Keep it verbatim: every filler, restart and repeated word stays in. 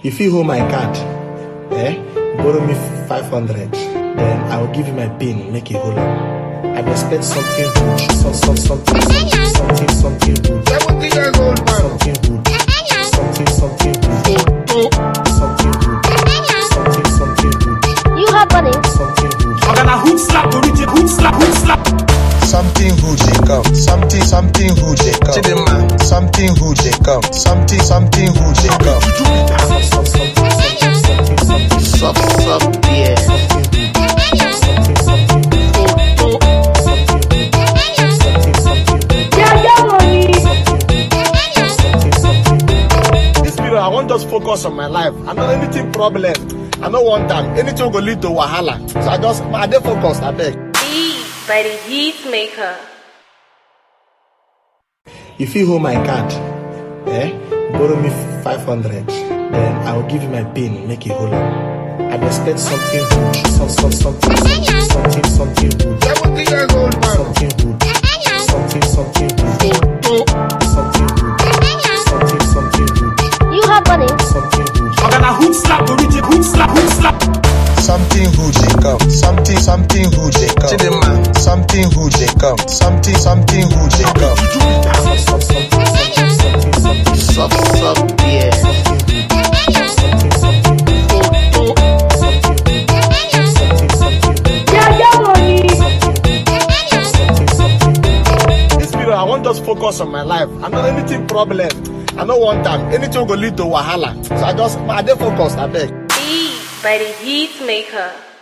If you hold my card, eh, borrow me five hundred, then I will give you my pin, make it hold up. I expect something huge, some, some, something, something, something, something huge. seventy years old man. Something huge, something, something huge. Something huge, something, something huge. You have money. Something huge. I'm gonna hook slap, origin, hook slap, hook slap. Something huge they come, something, something huge they come. Chidinma. Something huge they come, something, something huge they come. Some, some, something, something, something, something. Sup, sup, yeah. Something, something, this period, I won't just focus on my life. I know anything problem. I know one time, anything will lead to wahala. So I just, I dey focused, I beg. Beat by the Heat Maker. If you hold my card, eh, borrow me five hundred, then I will give you my pin, make it hold up. I expect something huge, some, some, something, something, something, something huge. seventy years old man. Something huge, something, something huge. Something huge, something, something huge. You have money. Something huge. I'm gonna hook slap, origin, hook slap, hook slap. Something huge they come, something, something huge they come. Chidinma. Something huge they come, something, something huge they come. Some, some, something, something, something, something. Sup, sup, yeah. Something, something, this period, I won't just focus on my life. I know anything problem. I know one time, anything will lead to wahala. So I just, I dey focused, I beg. Beat by the Heat Maker.